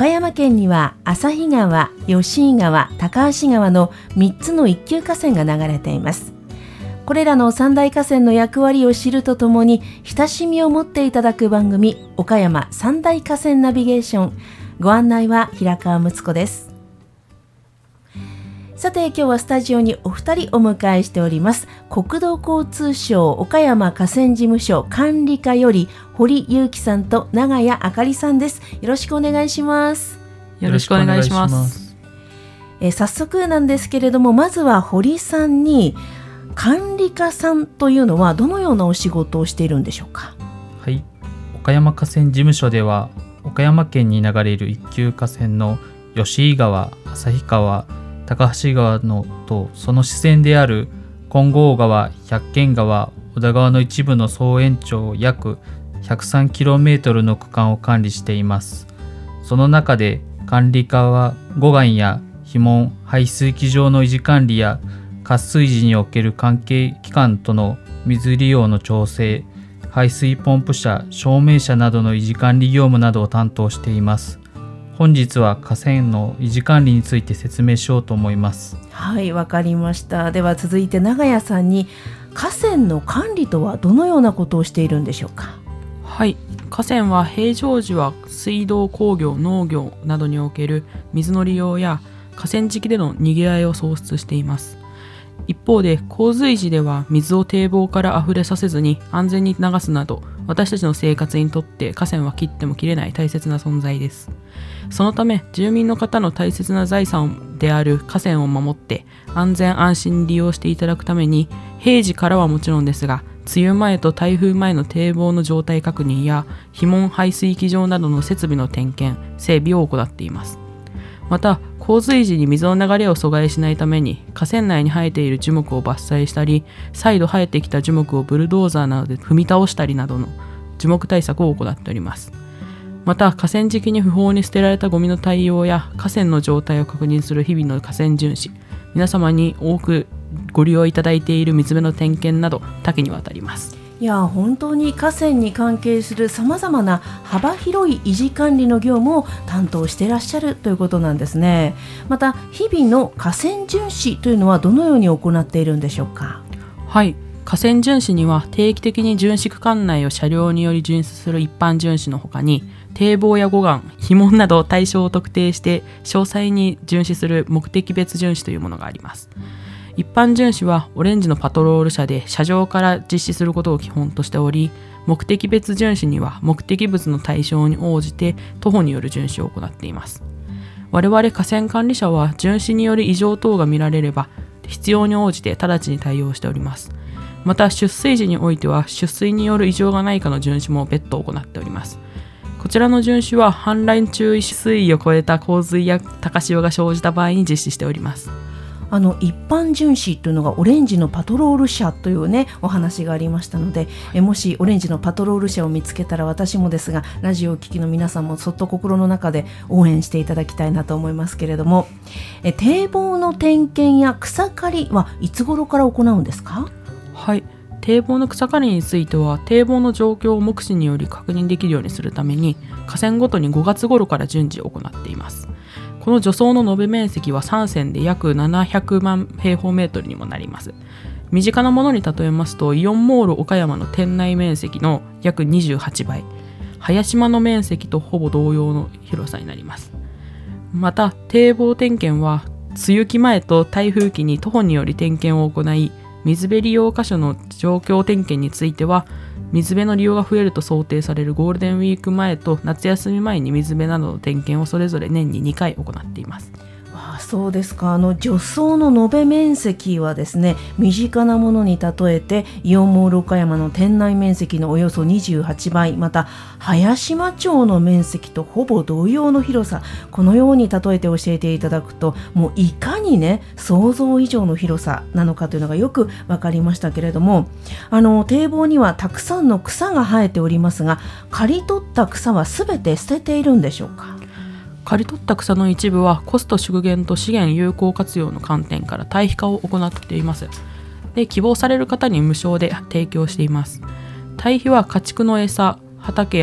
岡山県には旭川、吉井川、高梁川の3つの一級河川が流れています。これらの三大河川の役割を知るとともに親しみを持っていただく番組、岡山三大河川ナビゲーション。ご案内は平川睦子です。さて、今日はスタジオにお二人お迎えしております。国土交通省岡山河川事務所管理課より堀裕樹さんと長谷あかりさんです。よろしくお願いします。 よろしくお願いします。 早速なんですけれども、まずは堀さんに、管理課さんというのはどのようなお仕事をしているんでしょうか。 はい、岡山河川事務所では岡山県に流れる一級河川の吉井川、旭川、高梁川のとその支川である金剛川、百間川、小田川の一部の総延長約 103km の区間を管理しています。その中で管理課は護岸や樋門、排水機場の維持管理や渇水時における関係機関との水利用の調整、排水ポンプ車、照明車などの維持管理業務などを担当しています。本日は河川の維持管理について説明しようと思います。 はい、わかりました。では続いて長谷さんに、河川の管理とはどのようなことをしているんでしょうか。 はい、河川は平常時は水道、工業、農業などにおける水の利用や河川敷でのにぎわいを創出しています。一方で洪水時では水を堤防から溢れさせずに安全に流すなど、私たちの生活にとって河川は切っても切れない大切な存在です。そのため住民の方の大切な財産である河川を守って安全安心に利用していただくために、平時からはもちろんですが、梅雨前と台風前の堤防の状態確認や樋門、排水機場などの設備の点検・整備を行っています。また洪水時に水の流れを阻害しないために河川内に生えている樹木を伐採したり、再度生えてきた樹木をブルドーザーなどで踏み倒したりなどの樹木対策を行っております。また河川敷に不法に捨てられたゴミの対応や河川の状態を確認する日々の河川巡視、皆様に多くご利用いただいている水辺の点検など多岐にわたります。 いや、本当に河川に関係するさまざまな幅広い維持管理の業務を担当していらっしゃるということなんですね。また日々の河川巡視というのはどのように行っているんでしょうか。 はい、河川巡視には定期的に巡視区間内を車両により巡視する一般巡視のほかに、堤防や護岸、樋門など対象を特定して詳細に巡視する目的別巡視というものがあります。一般巡視はオレンジのパトロール車で車上から実施することを基本としており、目的別巡視には目的物の対象に応じて徒歩による巡視を行っています。我々河川管理者は巡視による異常等が見られれば必要に応じて直ちに対応しております。また出水時においては出水による異常がないかの巡視も別途行っております。こちらの巡視は氾濫注意水位を超えた洪水や高潮が生じた場合に実施しております。 一般巡視というのがオレンジのパトロール車というね、お話がありましたので、もしオレンジのパトロール車を見つけたら、私もですがラジオを聴きの皆さんもそっと心の中で応援していただきたいなと思いますけれども、堤防の点検や草刈りはいつ頃から行うんですか。 はい、堤防の草刈りについては堤防の状況を目視により確認できるようにするために河川ごとに5月頃から順次行っています。この除草の延べ面積は3線で約700万平方メートルにもなります。身近なものに例えますと、イオンモール岡山の店内面積の約28倍、早島の面積とほぼ同様の広さになります。また堤防点検は梅雨期前と台風期に徒歩により点検を行い、水辺利用箇所の状況点検については水辺の利用が増えると想定されるゴールデンウィーク前と夏休み前に水辺などの点検をそれぞれ年に2回行っています。 そうですか。除草の延べ面積はですね、身近なものに例えてイオンモール岡山の店内面積のおよそ28倍、また早島町の面積とほぼ同様の広さ、このように例えて教えていただくと、もういかにね、想像以上の広さなのかというのがよく分かりましたけれども、堤防にはたくさんの草が生えておりますが、刈り取った草はすべて捨てているんでしょうか。 刈り取った草の一部はコスト縮減と資源有効活用の観点から堆肥化を行っています。で、希望される方に無償で提供しています。堆肥は家畜の餌、畑や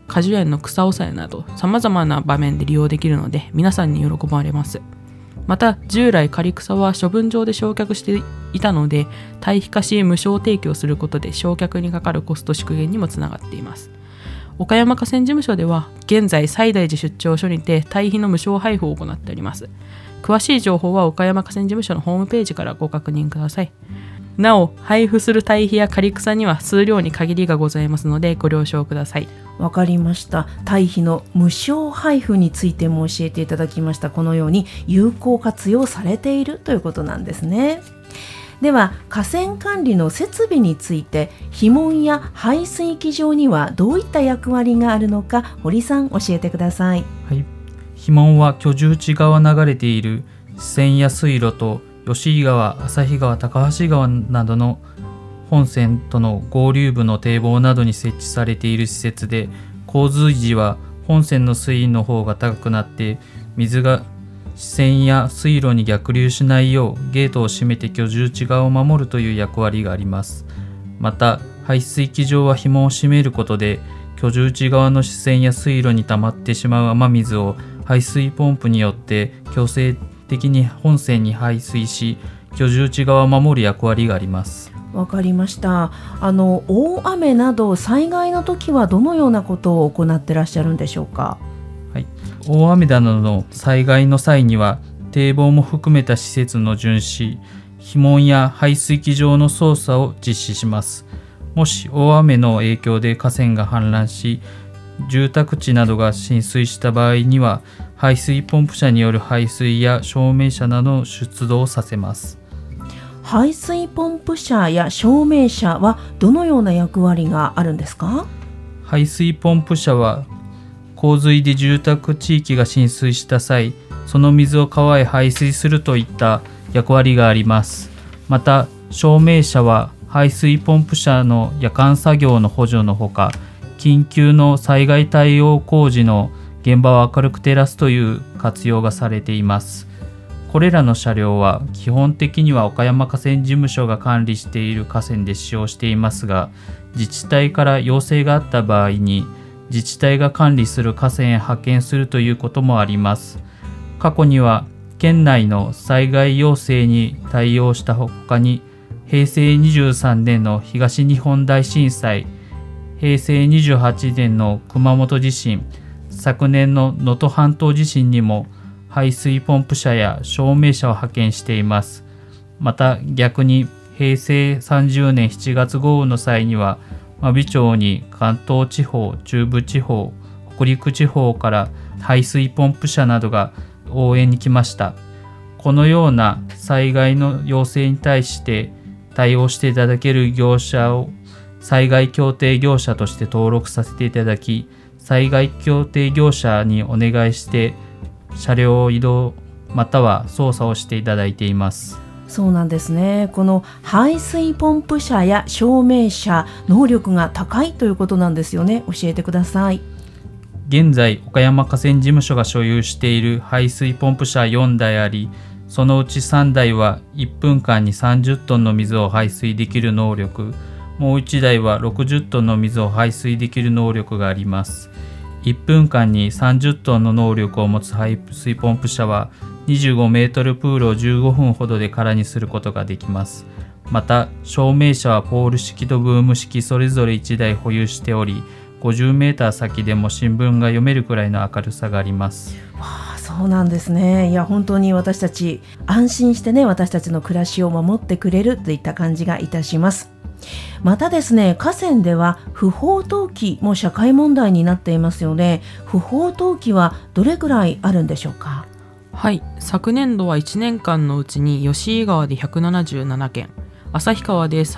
果樹園の草抑えなど様々な場面で利用できるので皆さんに喜ばれます。また従来刈草は処分場で焼却していたので堆肥化し無償提供することで焼却にかかるコスト縮減にもつながっています。岡山河川事務所では現在西大寺出張所にて堆肥の無償配布を行っております。詳しい情報は岡山河川事務所のホームページからご確認ください。なお配布する堆肥や刈草には数量に限りがございますのでご了承ください。 わかりました。堆肥の無償配布についても教えていただきました。このように有効活用されているということなんですね。では河川管理の設備について、樋門や排水機場にはどういった役割があるのか、堀さん教えてください。 はい、樋門は居住地側流れている支川や水路と吉井川、旭川、高橋川などの本線との合流部の堤防などに設置されている施設で、洪水時は本線の水位の方が高くなって水が支川や水路に逆流しないようゲートを閉めて居住地側を守るという役割があります。また排水機場は紐を閉めることで居住地側の支川や水路に溜まってしまう雨水を排水ポンプによって強制的に本線に排水し居住地側を守る役割があります。 わかりました。大雨など災害の時はどのようなことを行ってらっしゃるんでしょうか。 はい、大雨などの災害の際には堤防も含めた施設の巡視、樋門や排水機場の操作を実施します。もし大雨の影響で河川が氾濫し住宅地などが浸水した場合には排水ポンプ車による排水や照明車などの出動をさせます。 排水ポンプ車や照明車はどのような役割があるんですか。 排水ポンプ車は洪水で住宅地域が浸水した際、その水を川へ排水するといった役割があります。また照明車は排水ポンプ車の夜間作業の補助のほか、緊急の災害対応工事の現場を明るく照らすという活用がされています。これらの車両は基本的には岡山河川事務所が管理している河川で使用していますが、自治体から要請があった場合に自治体が管理する河川へ派遣するということもあります。過去には県内の災害要請に対応したほかに、平成23年の東日本大震災、平成28年の熊本地震、昨年の能登半島地震にも排水ポンプ車や照明車を派遣しています。また逆に平成30年7月豪雨の際には真備町に関東地方、中部地方、北陸地方から排水ポンプ車などが応援に来ました。このような災害の要請に対して対応していただける業者を災害協定業者として登録させていただき、災害協定業者にお願いして車両移動または操作をしていただいています。 そうなんですね。この排水ポンプ車や照明車、能力が高いということなんですよね。教えてください。 現在岡山河川事務所が所有している排水ポンプ車4台あり、そのうち3台は1分間に30トンの水を排水できる能力、もう1台は60トンの水を排水できる能力があります。1分間に30トンの能力を持つ排水ポンプ車は25メートルプールを15分ほどで空にすることができます。また照明車はポール式とブーム式それぞれ1台保有しており、50メーター先でも新聞が読めるくらいの明るさがあります。 そうなんですね。いや本当に私たち安心してね、私たちの暮らしを守ってくれるといった感じがいたします。またですね、河川では不法投棄も社会問題になっていますよね。不法投棄はどれくらいあるんでしょうか。 はい、昨年度は1年間のうちに吉井川で177件、旭川で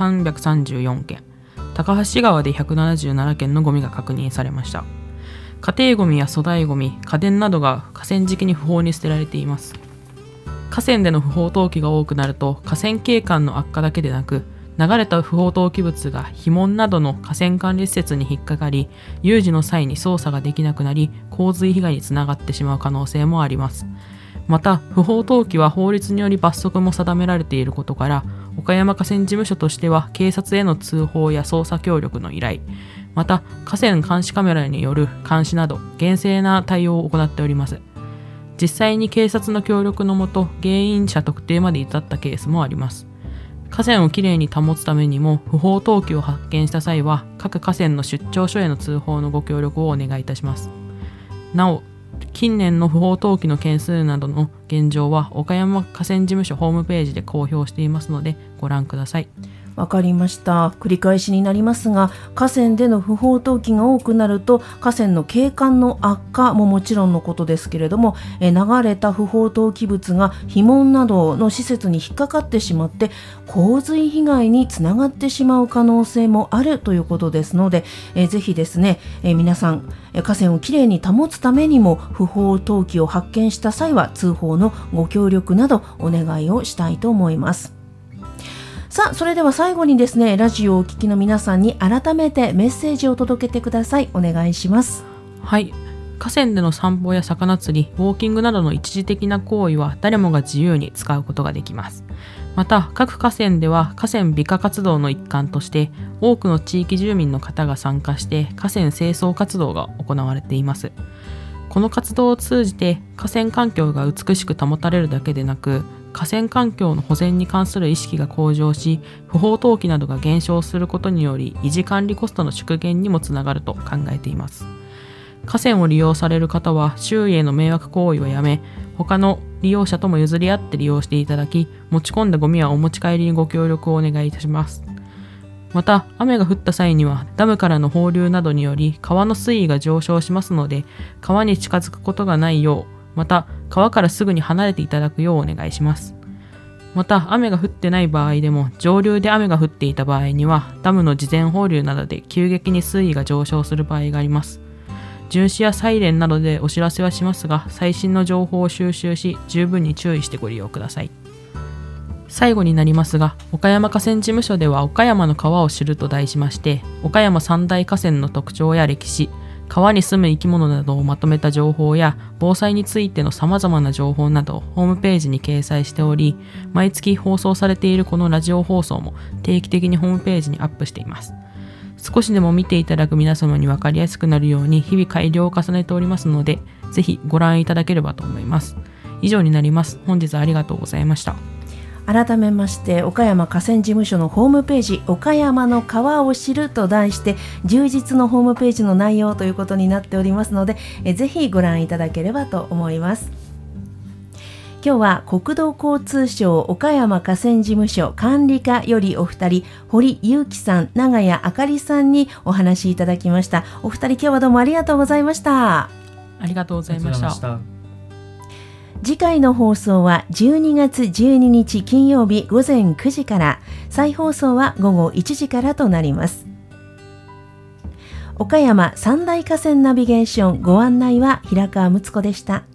334件、高橋川で177件のゴミが確認されました。家庭ゴミや粗大ゴミ、家電などが河川敷に不法に捨てられています。河川での不法投棄が多くなると河川景観の悪化だけでなく、流れた不法投棄物が樋門などの河川管理施設に引っかかり、有事の際に操作ができなくなり、洪水被害につながってしまう可能性もあります。また不法投棄は法律により罰則も定められていることから、岡山河川事務所としては警察への通報や捜査協力の依頼、 また河川監視カメラによる監視など厳正な対応を行っております。実際に警察の協力のもと原因者特定まで至ったケースもあります。河川をきれいに保つためにも不法投棄を発見した際は各河川の出張所への通報のご協力をお願いいたします。なお、近年の不法投棄の件数などの現状は岡山河川事務所ホームページで公表していますのでご覧ください。 わかりました。繰り返しになりますが、河川での不法投棄が多くなると河川の景観の悪化ももちろんのことですけれども、流れた不法投棄物が樋門などの施設に引っかかってしまって洪水被害につながってしまう可能性もあるということですので、ぜひですね、皆さん河川をきれいに保つためにも不法投棄を発見した際は通報のご協力などお願いをしたいと思います。さあ、それでは最後にですね、ラジオをお聞きの皆さんに改めてメッセージを届けてください。お願いします。 はい。河川での散歩や魚釣り、ウォーキングなどの一時的な行為は誰もが自由に使うことができます。また、各河川では河川美化活動の一環として多くの地域住民の方が参加して河川清掃活動が行われています。この活動を通じて河川環境が美しく保たれるだけでなく、河川環境の保全に関する意識が向上し、不法投棄などが減少することにより維持管理コストの縮減にもつながると考えています。河川を利用される方は周囲への迷惑行為をやめ、他の利用者とも譲り合って利用していただき、持ち込んだゴミはお持ち帰りにご協力をお願いいたします。また、雨が降った際にはダムからの放流などにより川の水位が上昇しますので、川に近づくことがないよう、また川からすぐに離れていただくようお願いします。また、雨が降ってない場合でも上流で雨が降っていた場合にはダムの事前放流などで急激に水位が上昇する場合があります。巡視やサイレンなどでお知らせはしますが、最新の情報を収集し十分に注意してご利用ください。最後になりますが、岡山河川事務所では岡山の川を知ると題しまして、岡山三大河川の特徴や歴史、川に住む生き物などをまとめた情報や防災についてのさまざまな情報などをホームページに掲載しており、毎月放送されているこのラジオ放送も定期的にホームページにアップしています。少しでも見ていただく皆様に分かりやすくなるように日々改良を重ねておりますので、ぜひご覧いただければと思います。以上になります。本日はありがとうございました。 改めまして、岡山河川事務所のホームページ、岡山の川を知ると題して充実のホームページの内容ということになっておりますので、ぜひご覧いただければと思います。今日は国土交通省岡山河川事務所管理課よりお二人、堀裕樹さん、長谷あかりさんにお話しいただきました。お二人、今日はどうもありがとうございました。 ありがとうございました。 次回の放送は12月12日金曜日午前9時から、再放送は午後1時からとなります。岡山三大河川ナビゲーション、ご案内は平川睦子でした。